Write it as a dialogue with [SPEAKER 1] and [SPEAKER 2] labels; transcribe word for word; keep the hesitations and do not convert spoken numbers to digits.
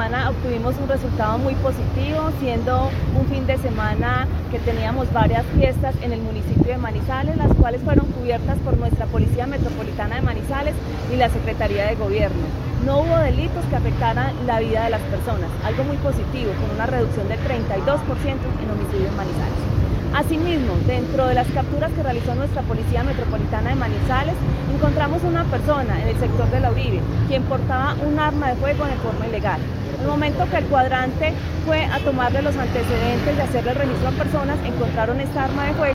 [SPEAKER 1] semana obtuvimos un resultado muy positivo, siendo un fin de semana que teníamos varias fiestas en el municipio de Manizales, las cuales fueron cubiertas por nuestra Policía Metropolitana de Manizales y la Secretaría de Gobierno. No hubo delitos que afectaran la vida de las personas, algo muy positivo, con una reducción del treinta y dos por ciento en homicidios en Manizales. Asimismo, dentro de las capturas que realizó nuestra Policía Metropolitana de Manizales, encontramos una persona en el sector de la Uribe, quien portaba un arma de fuego de forma ilegal. En el momento que el cuadrante fue a tomarle los antecedentes de hacerle el registro a personas, encontraron esta arma de fuego.